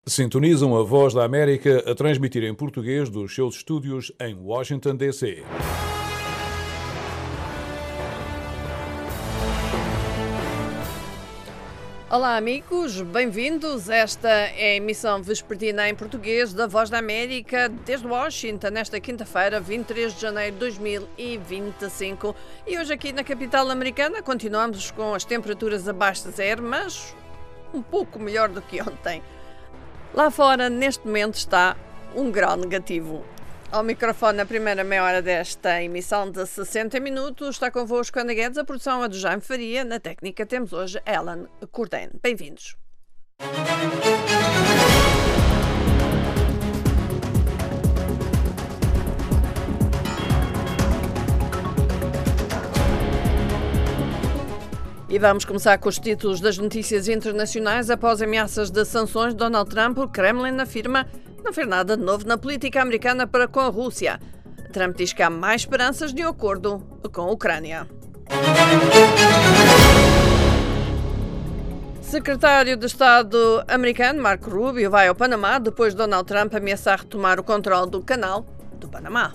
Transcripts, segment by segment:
Sintonizam a Voz da América a transmitir em português dos seus estúdios em Washington, D.C. Olá amigos, bem-vindos. Esta é a emissão vespertina em português da Voz da América desde Washington, nesta quinta-feira, 23 de janeiro de 2025. E hoje aqui na capital americana continuamos com as temperaturas abaixo de zero, mas um pouco melhor do que ontem. Lá fora, neste momento, está 1 grau negativo. Ao microfone, na primeira meia hora desta emissão de 60 minutos, está convosco Ana Guedes, a produção é do Jaime Faria, na técnica temos hoje Ellen Corden. Bem-vindos. E vamos começar com os títulos das notícias internacionais. Após ameaças de sanções, Donald Trump, o Kremlin afirma não fez nada de novo na política americana para com a Rússia. Trump diz que há mais esperanças de um acordo com a Ucrânia. Secretário de Estado americano Marco Rubio vai ao Panamá depois de Donald Trump ameaçar retomar o controle do canal do Panamá.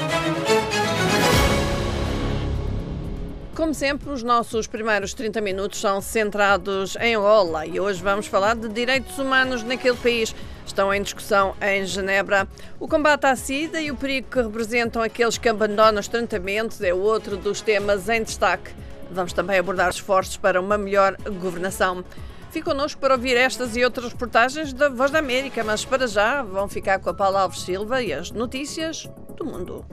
Como sempre, os nossos primeiros 30 minutos são centrados em Angola e hoje vamos falar de direitos humanos naquele país. Estão em discussão em Genebra. O combate à SIDA e o perigo que representam aqueles que abandonam os tratamentos é outro dos temas em destaque. Vamos também abordar os esforços para uma melhor governação. Fique connosco para ouvir estas e outras reportagens da Voz da América, mas para já vão ficar com a Paula Alves Silva e as notícias do mundo.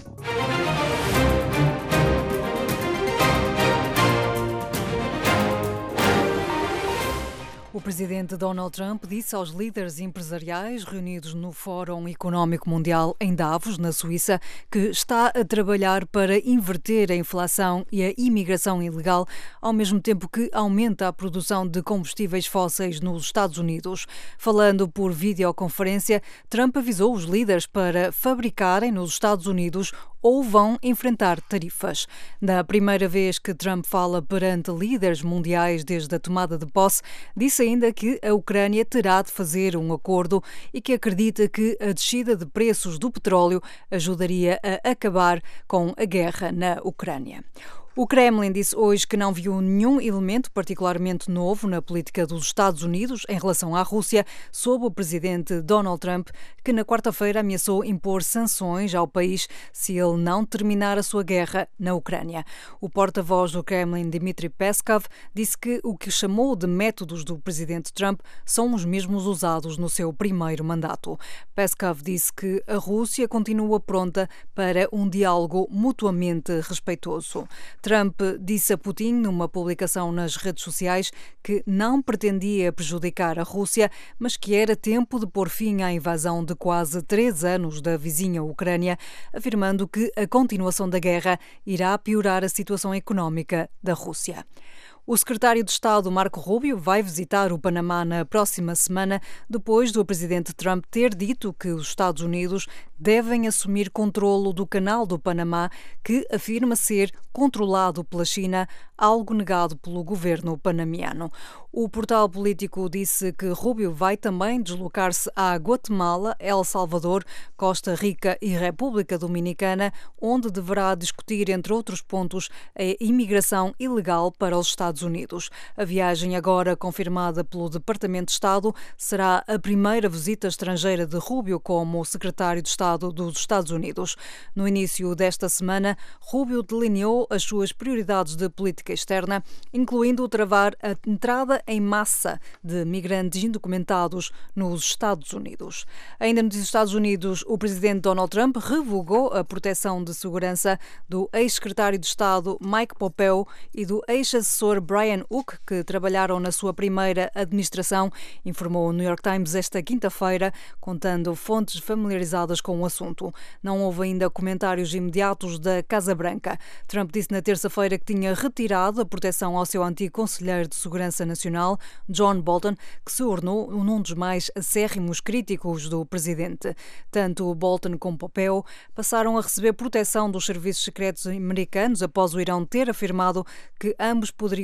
O presidente Donald Trump disse aos líderes empresariais reunidos no Fórum Económico Mundial em Davos, na Suíça, que está a trabalhar para inverter a inflação e a imigração ilegal, ao mesmo tempo que aumenta a produção de combustíveis fósseis nos Estados Unidos. Falando por videoconferência, Trump avisou os líderes para fabricarem nos Estados Unidos ou vão enfrentar tarifas. Na primeira vez que Trump fala perante líderes mundiais desde a tomada de posse, disse ainda que a Ucrânia terá de fazer um acordo e que acredita que a descida de preços do petróleo ajudaria a acabar com a guerra na Ucrânia. O Kremlin disse hoje que não viu nenhum elemento particularmente novo na política dos Estados Unidos em relação à Rússia sob o presidente Donald Trump, que na quarta-feira ameaçou impor sanções ao país se ele não terminar a sua guerra na Ucrânia. O porta-voz do Kremlin, Dmitry Peskov, disse que o que chamou de métodos do presidente Trump são os mesmos usados no seu primeiro mandato. Peskov disse que a Rússia continua pronta para um diálogo mutuamente respeitoso. Trump disse a Putin, numa publicação nas redes sociais, que não pretendia prejudicar a Rússia, mas que era tempo de pôr fim à invasão de quase 3 anos da vizinha Ucrânia, afirmando que a continuação da guerra irá piorar a situação económica da Rússia. O secretário de Estado, Marco Rubio, vai visitar o Panamá na próxima semana, depois do presidente Trump ter dito que os Estados Unidos devem assumir controlo do canal do Panamá, que afirma ser controlado pela China, algo negado pelo governo panamiano. O portal político disse que Rubio vai também deslocar-se a Guatemala, El Salvador, Costa Rica e República Dominicana, onde deverá discutir, entre outros pontos, a imigração ilegal para os Estados Unidos. A viagem, agora confirmada pelo Departamento de Estado, será a primeira visita estrangeira de Rubio como secretário de Estado dos Estados Unidos. No início desta semana, Rubio delineou as suas prioridades de política externa, incluindo travar a entrada em massa de migrantes indocumentados nos Estados Unidos. Ainda nos Estados Unidos, o presidente Donald Trump revogou a proteção de segurança do ex-secretário de Estado Mike Pompeo e do ex-assessor Brian Hook, que trabalharam na sua primeira administração, informou o New York Times esta quinta-feira, contando fontes familiarizadas com o assunto. Não houve ainda comentários imediatos da Casa Branca. Trump disse na terça-feira que tinha retirado a proteção ao seu antigo conselheiro de Segurança Nacional, John Bolton, que se tornou um dos mais acérrimos críticos do presidente. Tanto Bolton como Pompeo passaram a receber proteção dos serviços secretos americanos após o Irão ter afirmado que ambos poderiam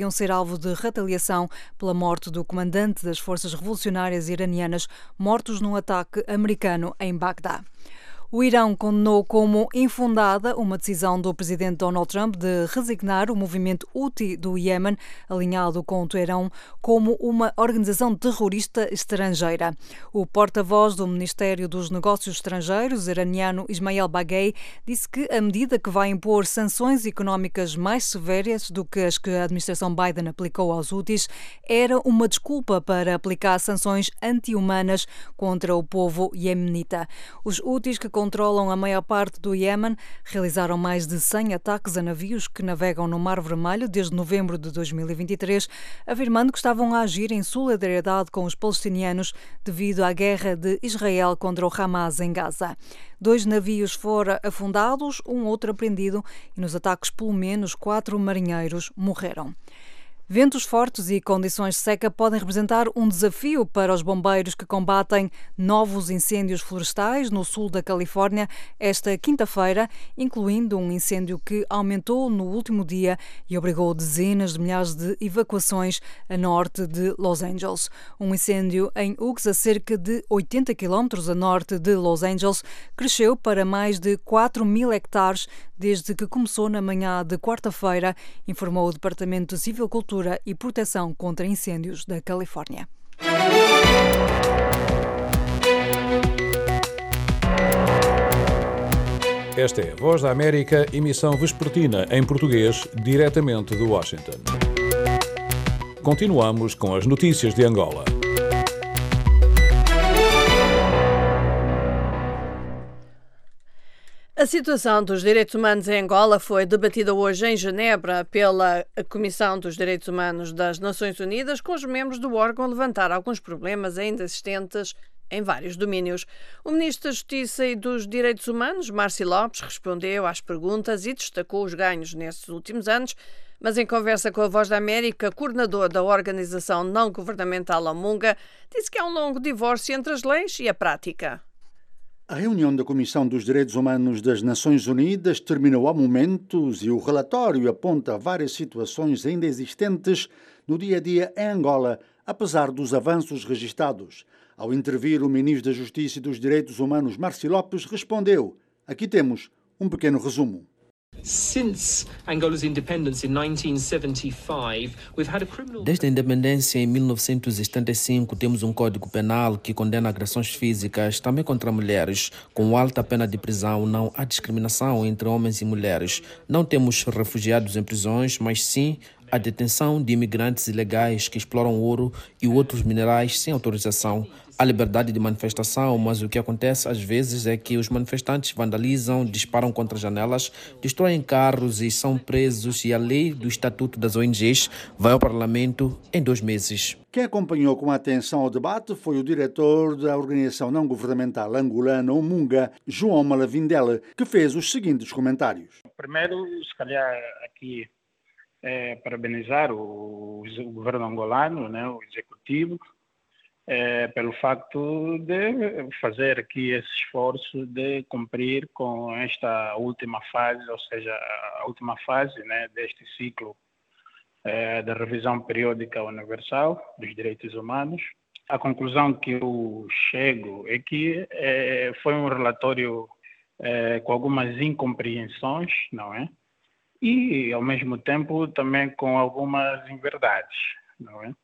poderiam ser alvo de retaliação pela morte do comandante das forças revolucionárias iranianas mortos num ataque americano em Bagdá. O Irão condenou como infundada uma decisão do presidente Donald Trump de resignar o movimento Houthi do Iémen, alinhado com o Teherão, como uma organização terrorista estrangeira. O porta-voz do Ministério dos Negócios Estrangeiros iraniano Ismail Baghei disse que a medida que vai impor sanções económicas mais severas do que as que a administração Biden aplicou aos Houthis era uma desculpa para aplicar sanções anti-humanas contra o povo iemenita. Os Houthis, que controlam a maior parte do Iémen, realizaram mais de 100 ataques a navios que navegam no Mar Vermelho desde novembro de 2023, afirmando que estavam a agir em solidariedade com os palestinianos devido à guerra de Israel contra o Hamas em Gaza. 2 navios foram afundados, um outro apreendido e nos ataques pelo menos 4 marinheiros morreram. Ventos fortes e condições de seca podem representar um desafio para os bombeiros que combatem novos incêndios florestais no sul da Califórnia esta quinta-feira, incluindo um incêndio que aumentou no último dia e obrigou dezenas de milhares de evacuações a norte de Los Angeles. Um incêndio em Hughes, a cerca de 80 quilómetros a norte de Los Angeles, cresceu para mais de 4.000 hectares desde que começou na manhã de quarta-feira, informou o Departamento de Civicultura e Proteção contra Incêndios da Califórnia. Esta é a Voz da América, emissão vespertina em português, diretamente de Washington. Continuamos com as notícias de Angola. A situação dos direitos humanos em Angola foi debatida hoje em Genebra pela Comissão dos Direitos Humanos das Nações Unidas, com os membros do órgão a levantar alguns problemas ainda existentes em vários domínios. O Ministro da Justiça e dos Direitos Humanos, Márcio Lopes, respondeu às perguntas e destacou os ganhos nestes últimos anos, mas em conversa com a Voz da América, coordenador da organização não-governamental Amunga, disse que há um longo divórcio entre as leis e a prática. A reunião da Comissão dos Direitos Humanos das Nações Unidas terminou há momentos e o relatório aponta várias situações ainda existentes no dia-a-dia em Angola, apesar dos avanços registados. Ao intervir, o Ministro da Justiça e dos Direitos Humanos, Márcio Lopes, respondeu. Aqui temos um pequeno resumo. Desde a independência em 1975, temos um código penal que condena agressões físicas, também contra mulheres, com alta pena de prisão. Não há discriminação entre homens e mulheres. Não temos refugiados em prisões, mas sim a detenção de imigrantes ilegais que exploram ouro e outros minerais sem autorização. Há liberdade de manifestação, mas o que acontece às vezes é que os manifestantes vandalizam, disparam contra janelas, destroem carros e são presos, e a lei do Estatuto das ONGs vai ao Parlamento em 2 meses. Quem acompanhou com atenção o debate foi o diretor da organização não-governamental angolana Amunga, João Malavindela, que fez os seguintes comentários. Primeiro, se calhar aqui parabenizar o governo angolano, né, o executivo, pelo facto de fazer aqui esse esforço de cumprir com esta última fase, ou seja, a última fase, né, deste ciclo da revisão periódica universal dos direitos humanos. A conclusão que eu chego é que foi um relatório com algumas incompreensões, não é? E, ao mesmo tempo, também com algumas inverdades, não é?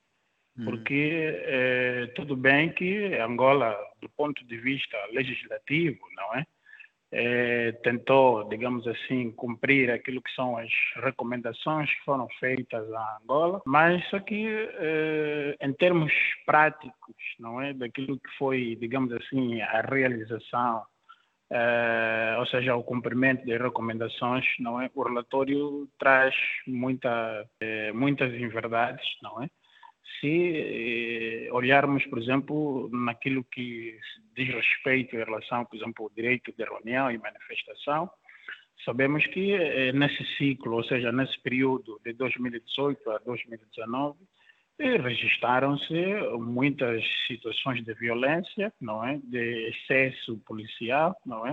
Porque tudo bem que Angola, do ponto de vista legislativo, não é? Tentou, digamos assim, cumprir aquilo que são as recomendações que foram feitas a Angola, mas só que em termos práticos, não é? Daquilo que foi, digamos assim, a realização, ou seja, o cumprimento das recomendações, não é? O relatório traz muitas inverdades, não é? Se olharmos, por exemplo, naquilo que diz respeito em relação, por exemplo, ao direito de reunião e manifestação, sabemos que nesse ciclo, ou seja, nesse período de 2018 a 2019, registaram-se muitas situações de violência, não é? De excesso policial, não é?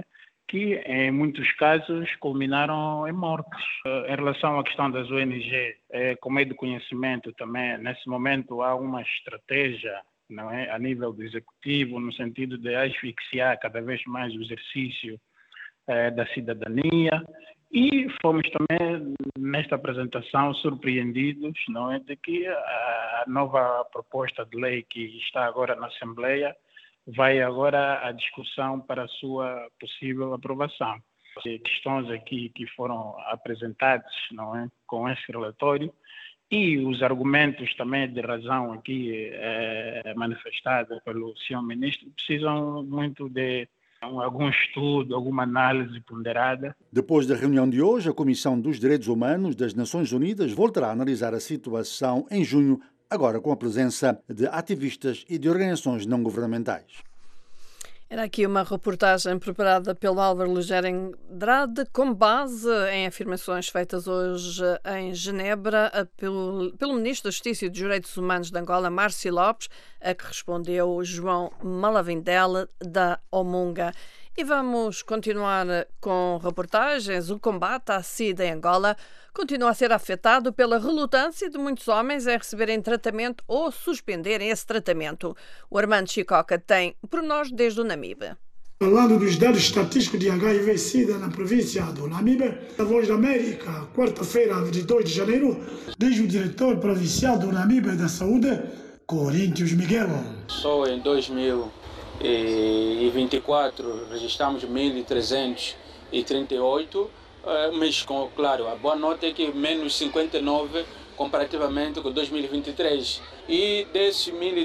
que em muitos casos culminaram em mortes. Em relação à questão das ONG, como é de conhecimento também, nesse momento há uma estratégia, não é, a nível do executivo, no sentido de asfixiar cada vez mais o exercício da cidadania, e fomos também nesta apresentação surpreendidos, não é, de que a nova proposta de lei que está agora na Assembleia vai agora à discussão para a sua possível aprovação. Questões aqui que foram apresentadas, não é, com esse relatório, e os argumentos também de razão aqui manifestados pelo senhor ministro precisam muito de algum estudo, alguma análise ponderada. Depois da reunião de hoje, a Comissão dos Direitos Humanos das Nações Unidas voltará a analisar a situação em junho, agora com a presença de ativistas e de organizações não governamentais. Era aqui uma reportagem preparada pelo Álvaro Lugero Andrade, com base em afirmações feitas hoje em Genebra pelo Ministro da Justiça e dos Direitos Humanos de Angola, Márcio Lopes, a que respondeu João Malavindel, da Omunga. E vamos continuar com reportagens. O combate à SIDA em Angola continua a ser afetado pela relutância de muitos homens em receberem tratamento ou suspenderem esse tratamento. O Armando Chicoca tem pormenores desde o Namibe. Falando dos dados estatísticos de HIV/SIDA na província do Namibe, a Voz da América, quarta-feira de 2 de janeiro, diz o diretor provincial do Namibe da Saúde, Coríntios Miguel. Só em 2024 registramos 1.338, mas, claro, a boa nota é que menos 59 comparativamente com 2023. E desses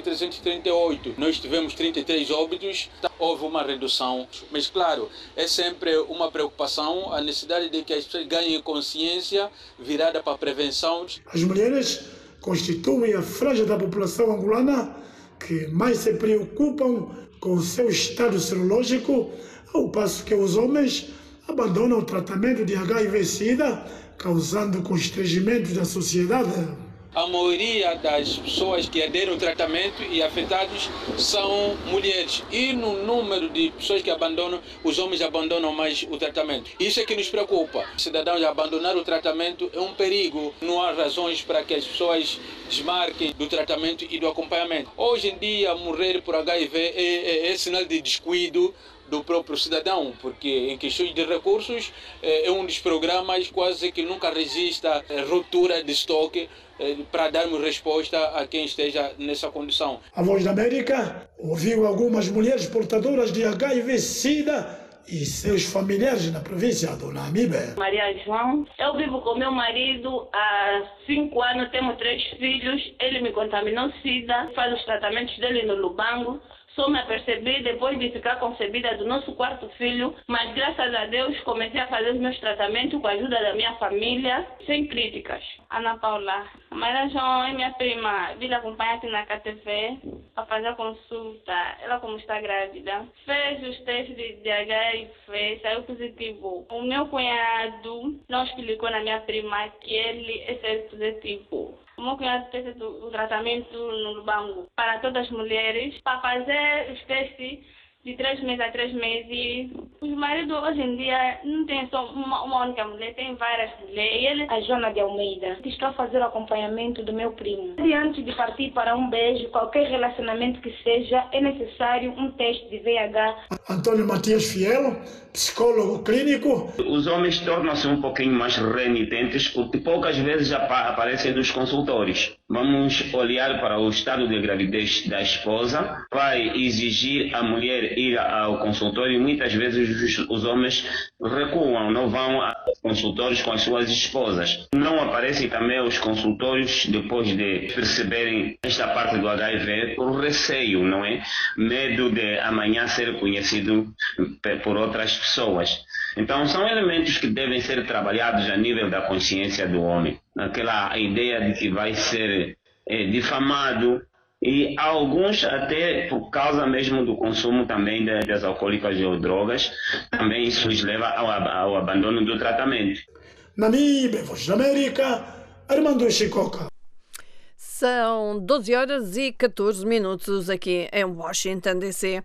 1.338, nós tivemos 33 óbitos, houve uma redução. Mas, claro, é sempre uma preocupação a necessidade de que as pessoas ganhem consciência virada para a prevenção. As mulheres constituem a franja da população angolana que mais se preocupam com o seu estado serológico, ao passo que os homens abandonam o tratamento de HIV/SIDA, causando constrangimentos da sociedade. A maioria das pessoas que aderem ao tratamento e afetados são mulheres. E no número de pessoas que abandonam, os homens abandonam mais o tratamento. Isso é que nos preocupa. Cidadãos abandonar o tratamento é um perigo. Não há razões para que as pessoas desmarquem do tratamento e do acompanhamento. Hoje em dia, morrer por HIV é sinal de descuido do próprio cidadão, porque em questões de recursos é um dos programas quase que nunca resista a ruptura de estoque para darmos resposta a quem esteja nessa condição. A Voz da América ouviu algumas mulheres portadoras de HIV/SIDA e seus familiares na província do Namibe. Maria João, eu vivo com meu marido há 5 anos, temos 3 filhos, ele me contaminou SIDA, faz os tratamentos dele no Lubango. Só me apercebi depois de ficar concebida do nosso 4º filho, mas graças a Deus comecei a fazer os meus tratamentos com a ajuda da minha família, sem críticas. Ana Paula, a Maria João é minha prima, vim acompanhar aqui na KTV para fazer a consulta. Ela como está grávida, fez os testes de HIV, saiu positivo. O meu cunhado não explicou na minha prima que ele é positivo. O meu cunhado fez o tratamento no Lubango para todas as mulheres, para fazer os testes de 3 meses a 3 meses. Os maridos hoje em dia não tem só uma única mulher, tem várias mulheres. E ele, a Joana de Almeida, que está a fazer o acompanhamento do meu primo. E antes de partir para um beijo, qualquer relacionamento que seja, é necessário um teste de VIH. Antônio Matias Fiel, psicólogo clínico. Os homens tornam-se um pouquinho mais renitentes porque poucas vezes aparecem nos consultórios. Vamos olhar para o estado de gravidez da esposa, vai exigir a mulher ir ao consultório e muitas vezes os homens recuam, não vão aos consultórios com as suas esposas. Não aparecem também aos consultórios depois de perceberem esta parte do HIV por receio, não é? Medo de amanhã ser conhecido por outras pessoas. Então são elementos que devem ser trabalhados a nível da consciência do homem. Aquela ideia de que vai ser difamado, e alguns até por causa mesmo do consumo também das alcoólicas ou drogas, também isso os leva ao abandono do tratamento. Namibe, Voz da América, Armando Chicoca. São 12 horas e 14 minutos aqui em Washington, D.C.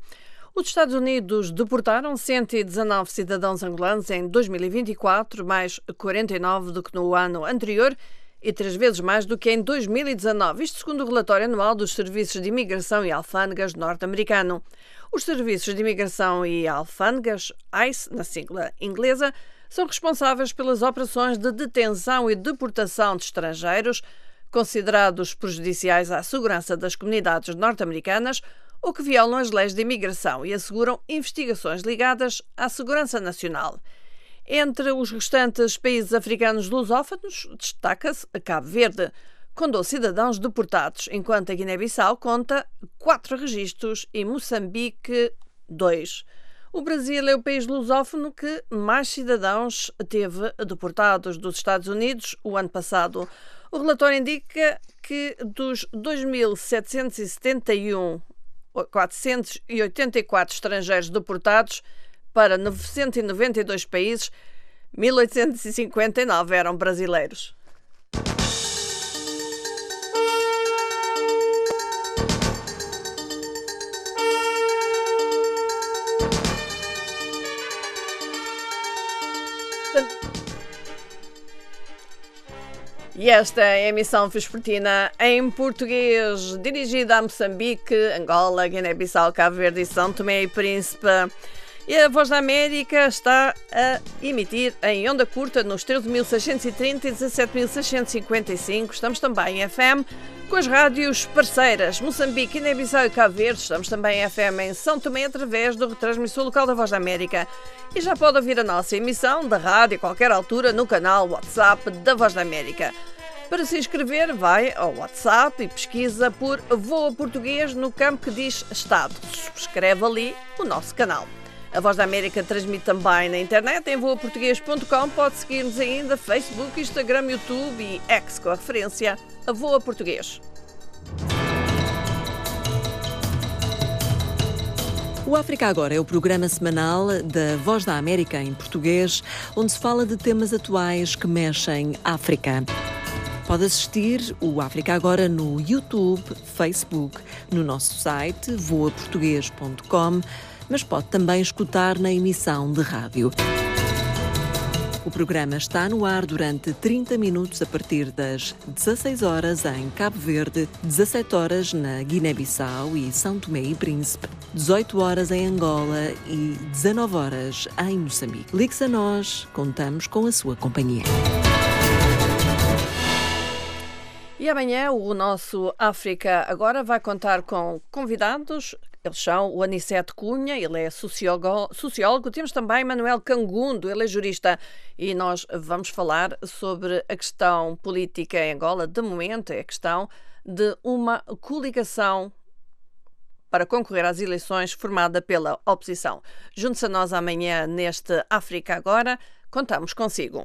Os Estados Unidos deportaram 119 cidadãos angolanos em 2024, mais 49 do que no ano anterior e 3 vezes mais do que em 2019, isto segundo o relatório anual dos Serviços de Imigração e Alfândegas norte-americano. Os Serviços de Imigração e Alfândegas, ICE, na sigla inglesa, são responsáveis pelas operações de detenção e deportação de estrangeiros considerados prejudiciais à segurança das comunidades norte-americanas ou que violam as leis de imigração e asseguram investigações ligadas à segurança nacional. Entre os restantes países africanos lusófonos, destaca-se Cabo Verde, com 12 cidadãos deportados, enquanto a Guiné-Bissau conta 4 registros e Moçambique 2. O Brasil é o país lusófono que mais cidadãos teve deportados dos Estados Unidos o ano passado. O relatório indica que dos 2.771.484 estrangeiros deportados para 992 países, 1.859 eram brasileiros. E esta é a emissão vespertina em português, dirigida a Moçambique, Angola, Guiné-Bissau, Cabo Verde e São Tomé e Príncipe. E a Voz da América está a emitir em onda curta nos 13.630 e 17.655. Estamos também em FM com as rádios parceiras Moçambique, Guiné-Bissau e Cabo Verde. Estamos também em FM em São Tomé através do retransmissor local da Voz da América. E já pode ouvir a nossa emissão da rádio a qualquer altura no canal WhatsApp da Voz da América. Para se inscrever, vai ao WhatsApp e pesquisa por Voa Português no campo que diz Estado. Subscreve ali o nosso canal. A Voz da América transmite também na internet em voaportuguês.com. Pode seguir-nos ainda Facebook, Instagram, YouTube e X com a referência a Voa Português. O África Agora é o programa semanal da Voz da América em português, onde se fala de temas atuais que mexem África. Pode assistir o África Agora no YouTube, Facebook, no nosso site voaportuguês.com, mas pode também escutar na emissão de rádio. O programa está no ar durante 30 minutos a partir das 16 horas em Cabo Verde, 17 horas na Guiné-Bissau e São Tomé e Príncipe, 18 horas em Angola e 19 horas em Moçambique. Ligue-se a nós, contamos com a sua companhia. E amanhã o nosso África Agora vai contar com convidados. Eles são o Aniceto Cunha, ele é sociólogo. Temos também Manuel Cangundo, ele é jurista. E nós vamos falar sobre a questão política em Angola. De momento, é a questão de uma coligação para concorrer às eleições formada pela oposição. Junte-se a nós amanhã neste África Agora. Contamos consigo.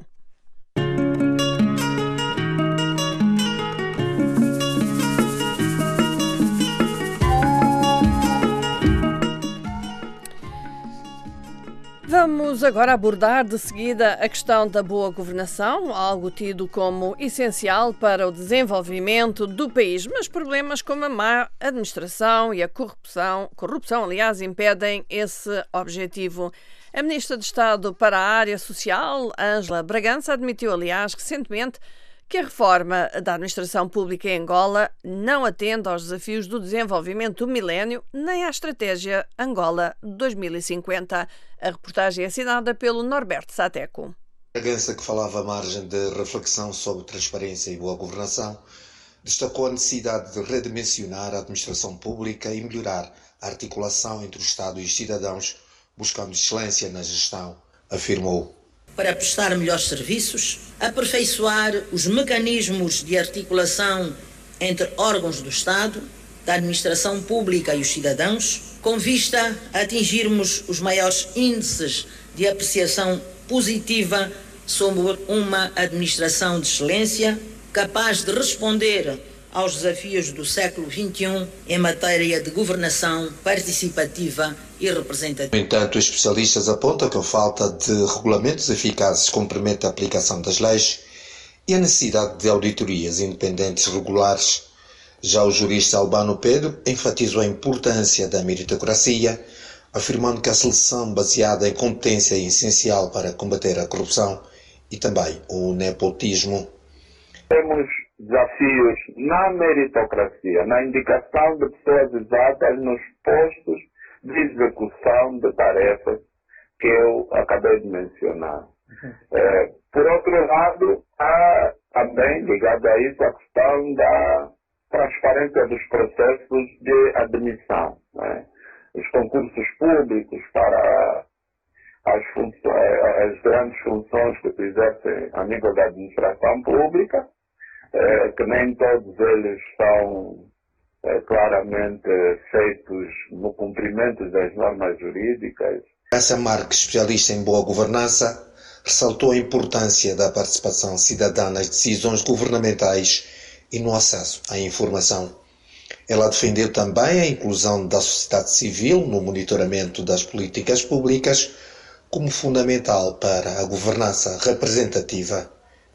Vamos agora abordar de seguida a questão da boa governação, algo tido como essencial para o desenvolvimento do país, mas problemas como a má administração e a corrupção, aliás, impedem esse objetivo. A Ministra de Estado para a Área Social, Ângela Bragança, admitiu, aliás, recentemente que a reforma da administração pública em Angola não atende aos desafios do desenvolvimento do milénio nem à estratégia Angola 2050. A reportagem é assinada pelo Norberto Sateco. Bragança, que falava à margem de reflexão sobre transparência e boa governação, destacou a necessidade de redimensionar a administração pública e melhorar a articulação entre o Estado e os cidadãos, buscando excelência na gestão, afirmou. Para prestar melhores serviços, aperfeiçoar os mecanismos de articulação entre órgãos do Estado, da administração pública e os cidadãos, com vista a atingirmos os maiores índices de apreciação positiva sobre uma administração de excelência capaz de responder aos desafios do século XXI em matéria de governação participativa e representativa. No entanto, os especialistas apontam que a falta de regulamentos eficazes compromete a aplicação das leis e a necessidade de auditorias independentes regulares. Já o jurista Albano Pedro enfatizou a importância da meritocracia, afirmando que a seleção baseada em competência é essencial para combater a corrupção e também o nepotismo. Temos desafios na meritocracia, na indicação de pessoas exatas nos postos de execução de tarefas que eu acabei de mencionar. Por outro lado, há também ligado a isso a questão da transparência dos processos de admissão. Os concursos públicos para as grandes funções que se exercem a nível da administração pública, que nem todos eles são claramente feitos no cumprimento das normas jurídicas. Essa Marques, especialista em boa governança, ressaltou a importância da participação cidadã nas decisões governamentais e no acesso à informação. Ela defendeu também a inclusão da sociedade civil no monitoramento das políticas públicas como fundamental para a governança representativa.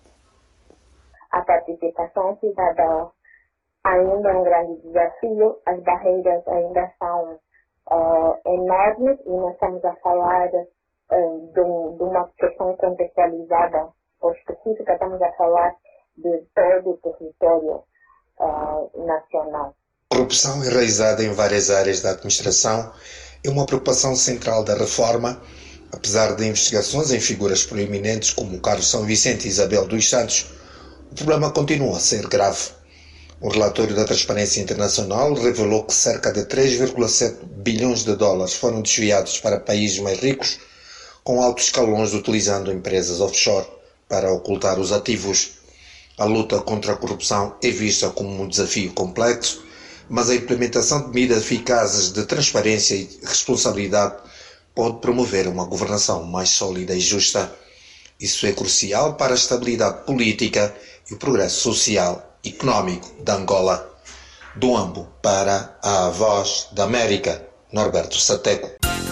A participação cidadã ainda é um grande desafio, as barreiras ainda são enormes e nós estamos a falar de uma questão contextualizada ou específica, estamos a falar de todo o território nacional. A corrupção enraizada em várias áreas da administração é uma preocupação central da reforma, apesar de investigações em figuras proeminentes como Carlos São Vicente e Isabel dos Santos. O problema continua a ser grave. Um relatório da Transparência Internacional revelou que cerca de 3,7 bilhões de dólares foram desviados para países mais ricos, com altos escalões utilizando empresas offshore para ocultar os ativos. A luta contra a corrupção é vista como um desafio complexo, mas a implementação de medidas eficazes de transparência e responsabilidade pode promover uma governação mais sólida e justa. Isso é crucial para a estabilidade política e o progresso social e económico da Angola. Do Ambo para a Voz da América, Norberto Sateco.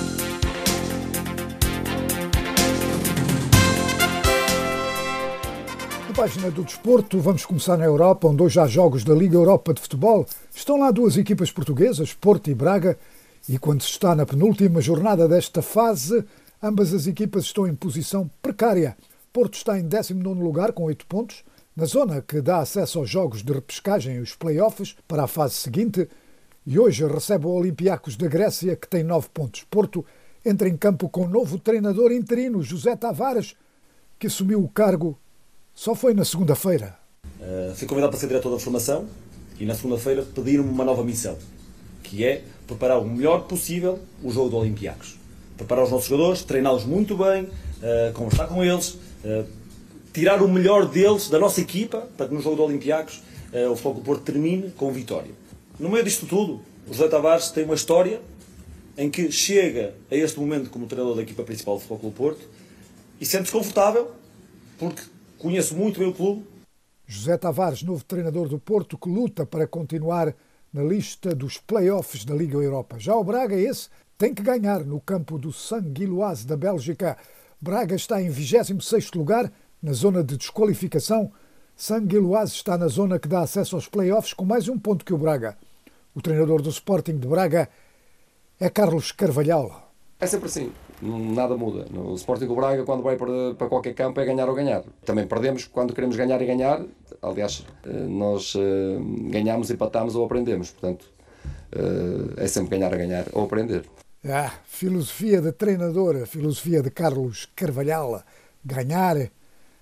Na página do desporto, vamos começar na Europa, onde hoje há jogos da Liga Europa de Futebol. Estão lá duas equipas portuguesas, Porto e Braga, e quando se está na penúltima jornada desta fase, ambas as equipas estão em posição precária. Porto está em 19º lugar com 8 pontos, na zona que dá acesso aos jogos de repescagem e os play-offs para a fase seguinte, e hoje recebe o Olympiacos da Grécia, que tem 9 pontos. Porto entra em campo com o novo treinador interino, José Tavares, que assumiu o cargo só foi na segunda-feira. Fui convidado para ser diretor da formação e na segunda-feira pediram-me uma nova missão, que é preparar o melhor possível o jogo do Olympiacos. Preparar os nossos jogadores, treiná-los muito bem, conversar com eles, tirar o melhor deles, da nossa equipa, para que no jogo do Olympiacos o Futebol Porto termine com vitória. No meio disto tudo, o José Tavares tem uma história em que chega a este momento como treinador da equipa principal do Futebol Porto e sente-se confortável, porque conheço muito bem o clube. José Tavares, novo treinador do Porto, que luta para continuar na lista dos play-offs da Liga Europa. Já o Braga, esse, tem que ganhar no campo do Saint-Gilloise da Bélgica. Braga está em 26º lugar, na zona de desqualificação. Saint-Gilloise está na zona que dá acesso aos play-offs com mais um ponto que o Braga. O treinador do Sporting de Braga é Carlos Carvalhal. É sempre assim, nada muda. No Sporting do Braga, quando vai para qualquer campo, é ganhar ou ganhar. Também perdemos quando queremos ganhar e ganhar. Aliás, nós ganhamos, empatamos ou aprendemos. Portanto, é sempre ganhar ou aprender. Filosofia de treinador, a filosofia de Carlos Carvalhal. Ganhar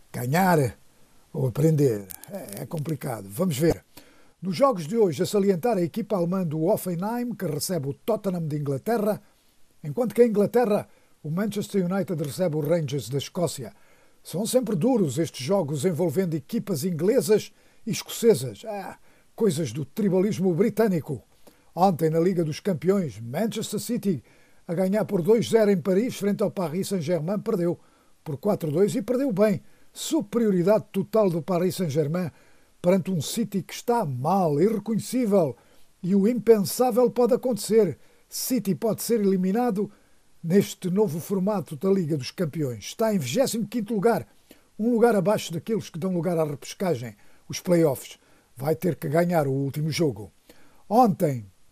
ou aprender. É complicado. Vamos ver. Nos jogos de hoje, a salientar a equipa alemã do Hoffenheim, que recebe o Tottenham de Inglaterra, enquanto que em Inglaterra o Manchester United recebe o Rangers da Escócia. São sempre duros estes jogos envolvendo equipas inglesas e escocesas. Coisas do tribalismo britânico. Ontem, na Liga dos Campeões, Manchester City, a ganhar por 2-0 em Paris, frente ao Paris Saint-Germain, perdeu por 4-2 e perdeu bem. Superioridade total do Paris Saint-Germain perante um City que está mal, irreconhecível. E o impensável pode acontecer. City pode ser eliminado neste novo formato da Liga dos Campeões. Está em 25º lugar, um lugar abaixo daqueles que dão lugar à repescagem, os play-offs. Vai ter que ganhar o último jogo. Ontem,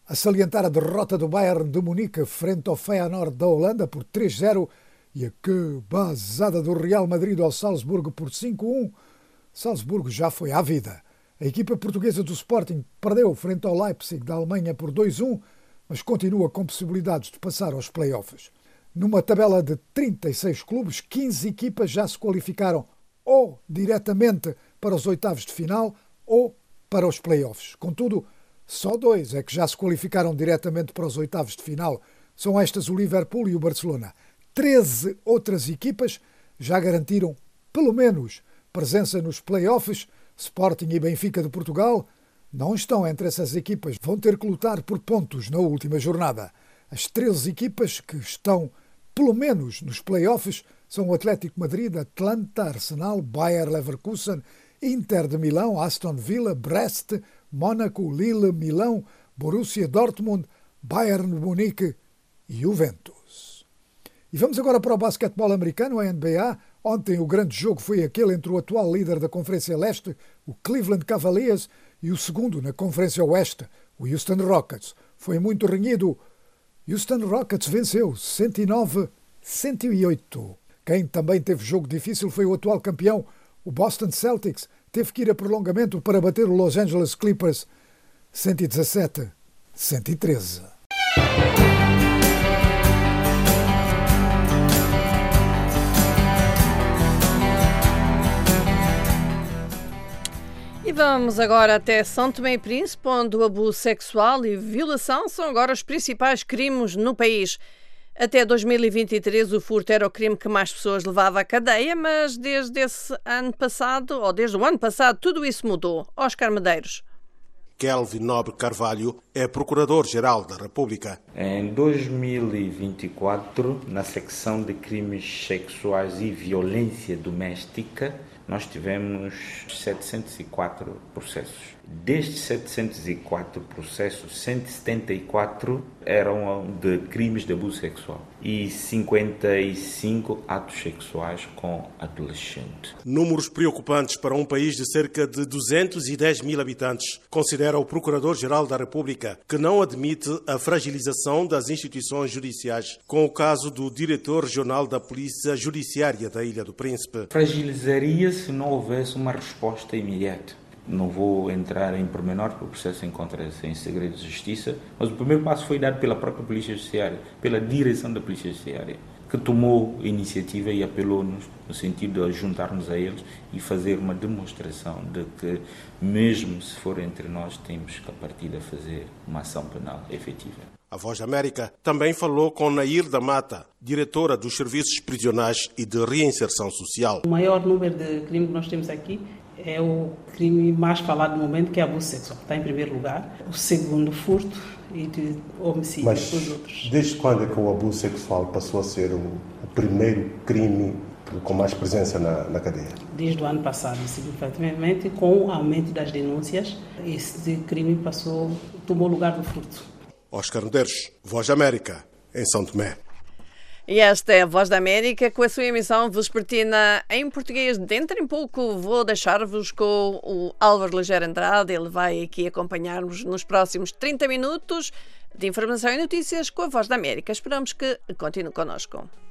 a salientar a derrota do Bayern de Munique frente ao Feyenoord da Holanda por 3-0 e a que basada do Real Madrid ao Salzburgo por 5-1. Salzburgo já foi à vida. A equipa portuguesa do Sporting perdeu frente ao Leipzig da Alemanha por 2-1, mas continua com possibilidades de passar aos play-offs. Numa tabela de 36 clubes, 15 equipas já se qualificaram ou diretamente para os oitavos de final ou para os play-offs. Contudo, só 2 é que já se qualificaram diretamente para os oitavos de final. São estas o Liverpool e o Barcelona. 13 outras equipas já garantiram, pelo menos, presença nos play-offs. Sporting e Benfica de Portugal não estão entre essas equipas. Vão ter que lutar por pontos na última jornada. As 13 equipas que estão, pelo menos, nos play-offs são o Atlético Madrid, Atlanta, Arsenal, Bayer Leverkusen, Inter de Milão, Aston Villa, Brest, Mónaco, Lille, Milão, Borussia Dortmund, Bayern de Munique e Juventus. E vamos agora para o basquetebol americano, a NBA. Ontem o grande jogo foi aquele entre o atual líder da Conferência Leste, o Cleveland Cavaliers, e o segundo na Conferência Oeste, o Houston Rockets. Foi muito renhido. Houston Rockets venceu 109-108. Quem também teve jogo difícil foi o atual campeão, o Boston Celtics. Teve que ir a prolongamento para bater o Los Angeles Clippers 117-113. E vamos agora até São Tomé e Príncipe, onde o abuso sexual e violação são agora os principais crimes no país. Até 2023 o furto era o crime que mais pessoas levava à cadeia, mas desde o ano passado, tudo isso mudou. Oscar Medeiros. Kelvin Nobre Carvalho é Procurador-Geral da República. Em 2024, na secção de crimes sexuais e violência doméstica, nós tivemos 704 processos. Destes 704 processos, 174 eram de crimes de abuso sexual e 55 atos sexuais com adolescente. Números preocupantes para um país de cerca de 210 mil habitantes, considera o Procurador-Geral da República, que não admite a fragilização das instituições judiciais, com o caso do Diretor Regional da Polícia Judiciária da Ilha do Príncipe. Fragilizaria se não houvesse uma resposta imediata. Não vou entrar em pormenor, porque o processo encontra-se em segredo de justiça, mas o primeiro passo foi dado pela própria Polícia Judiciária, pela direção da Polícia Judiciária, que tomou iniciativa e apelou-nos no sentido de juntar-nos a eles e fazer uma demonstração de que, mesmo se for entre nós, temos que, a partir de fazer uma ação penal efetiva. A Voz da América também falou com Nair da Mata, diretora dos Serviços Prisionais e de Reinserção Social. O maior número de crimes que nós temos aqui é o crime mais falado no momento, que é abuso sexual. Está em primeiro lugar. O segundo, furto e de homicídio. Mas os outros. Desde quando é que o abuso sexual passou a ser o primeiro crime com mais presença na cadeia? Desde o ano passado, significativamente, com o aumento das denúncias, esse crime tomou lugar do furto. Oscar Medeiros, Voz da América, em São Tomé. E esta é a Voz da América, com a sua emissão vespertina em português. Dentro em pouco vou deixar-vos com o Álvaro Ligeiro Andrade. Ele vai aqui acompanhar-nos nos próximos 30 minutos de informação e notícias com a Voz da América. Esperamos que continue connosco.